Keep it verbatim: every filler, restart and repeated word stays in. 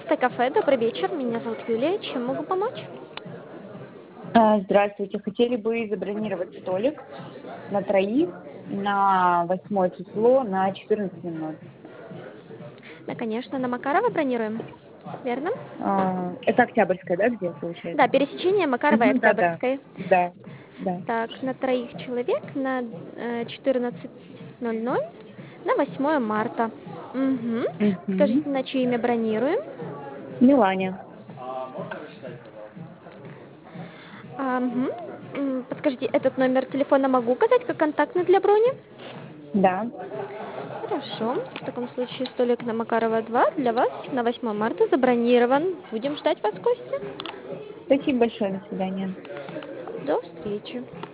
Место кафе. Добрый вечер. Меня зовут Юлия. Чем могу помочь? А, Здравствуйте. Хотели бы забронировать столик на троих на восьмое число на четырнадцать ноль ноль. Да, конечно, на Макарова бронируем. Верно? А, Это Октябрьская, да, где Да, получается? пересечение Макарова и Мгм, да-да. Октябрьской. Да, да. Так, на троих человек на э, четырнадцать ноль ноль на восьмое марта. Угу. Мгм. Скажите, на чье имя бронируем? Милане. А, мгм. М, Подскажите, этот номер телефона могу указать как контактный для брони? Да. Хорошо. В таком случае столик на Макарова два для вас на восьмое марта забронирован. Будем ждать вас в гости. Спасибо большое. До свидания. До встречи.